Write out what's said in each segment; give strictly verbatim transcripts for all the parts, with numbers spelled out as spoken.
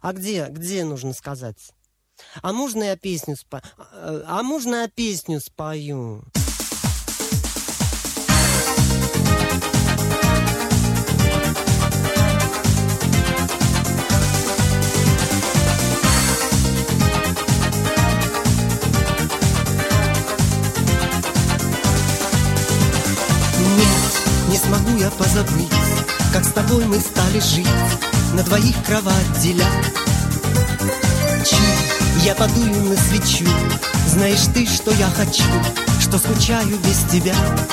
А где, где нужно сказать? А можно я песню спою? А можно я песню спою? Не смогу я позабыть, как с тобой мы стали жить, на двоих кровать деля. Чуть я подую на свечу, знаешь ты, что я хочу, что скучаю без тебя.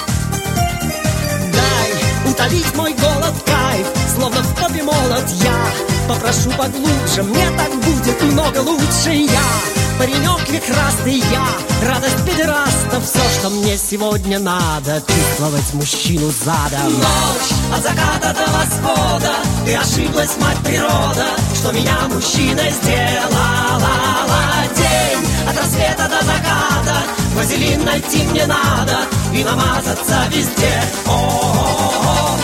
Дай утолить мой голод, кайф, словно в топе молот. Я попрошу поглубже, мне так будет много лучше. Я паренек вихрастый, я радость педерастов. Все, что мне сегодня надо, чувствовать мужчину задом. Ночь от заката до восхода, ты ошиблась, мать природа, что меня мужчиной сделала. День от рассвета до заката, вазелин найти мне надо и намазаться везде. О-о-о-о.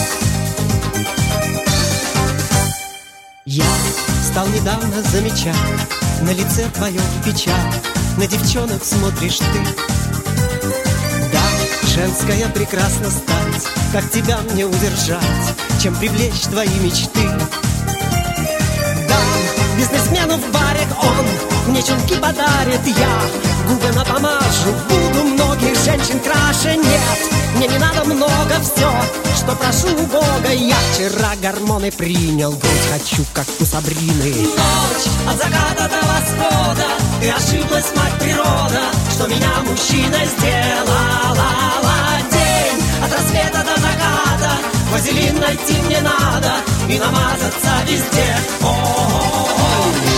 Я стал недавно замечать на лице твоем печаль, на девчонок смотришь ты. Да, женская прекрасно стать, как тебя мне удержать, чем привлечь твои мечты. Да, бизнесмену в баре он мне чулки подарит. Я губы напомажу, буду многих женщин краше. Нет, мне не надо много, все, что прошу у Бога. Я вчера гормоны принял, грудь хочу, как у Сабрины. Ночь от заката до восхода, ты ошиблась, мать природа, что меня мужчиной сделала. День от рассвета до заката, вазелин найти мне надо и намазаться везде. О-о-о-о.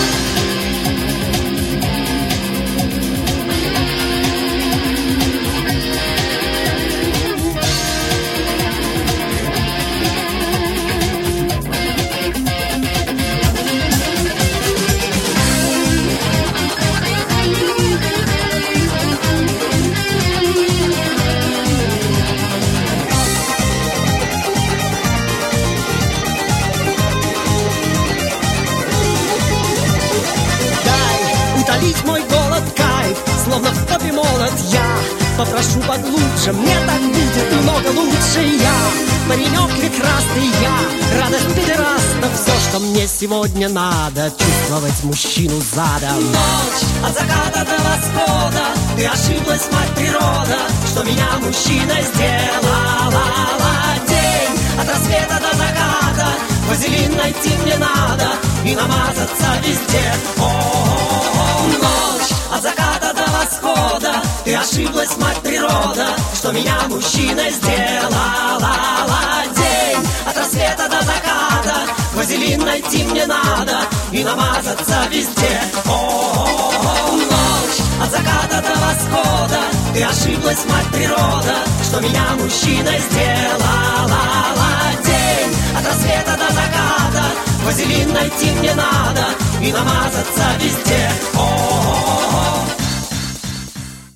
Утолить мой голод, кайф, словно в топе молот. Я попрошу поглубже, мне так будет много лучше. Я паренек вихрастый, я радость педерастов. Все, что мне сегодня надо, чувствовать мужчину задом. Ночь от заката до восхода, ты ошиблась, мать природа, что меня мужчиной сделала. День от рассвета до заката, вазелин найти мне надо и намазаться везде. О-о-о-о. Ночь от заката до восхода, ты ошиблась, мать природа, что меня мужчиной сделала. День от рассвета до заката, вазелин найти мне надо и намазаться везде. О-о-о-о. Ночь от заката до восхода, ты ошиблась, мать природа, что меня мужчиной сделала. День от рассвета до заката, вазелин найти мне надо и намазаться везде. О-о-о.